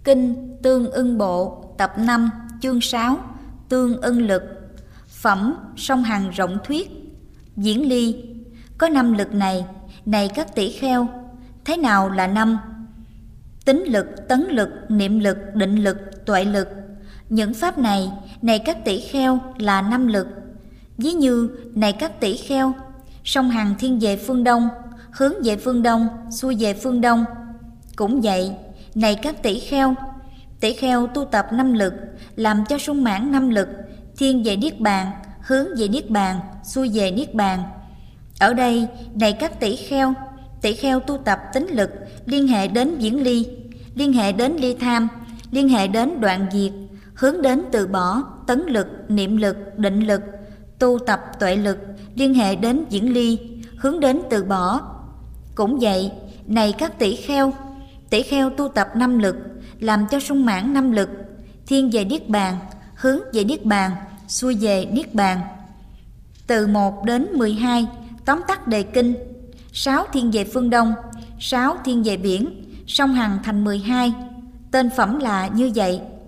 Kinh Tương Ưng Bộ tập 5 chương 6 Tương Ưng Lực. Phẩm Song Hằng Rộng Thuyết. Diễn ly. Có 5 lực này, này các tỷ kheo. Thế nào là 5? Tính lực, tấn lực, niệm lực, định lực, tuệ lực. Những pháp này, này các tỷ kheo, là 5 lực. Ví như, này các tỷ kheo, song hằng thiên về phương đông, hướng về phương đông, xuôi về phương đông. Cũng vậy, này các tỷ kheo tu tập 5 lực, làm cho sung mãn 5 lực, thiên về niết bàn, hướng về niết bàn, xuôi về niết bàn. Ở đây, này các tỷ kheo tu tập tính lực, liên hệ đến diễn ly, liên hệ đến ly tham, liên hệ đến đoạn diệt, hướng đến từ bỏ, tấn lực, niệm lực, định lực, tu tập tuệ lực, liên hệ đến diễn ly, hướng đến từ bỏ. Cũng vậy, này các tỷ kheo tu tập 5 lực, làm cho sung mãn 5 lực, thiên về niết bàn, hướng về niết bàn, xuôi về niết bàn. Từ 1 đến 12, tóm tắt đề kinh. 6 thiên về phương đông, 6 thiên về biển, song hằng thành 12. Tên phẩm là như vậy.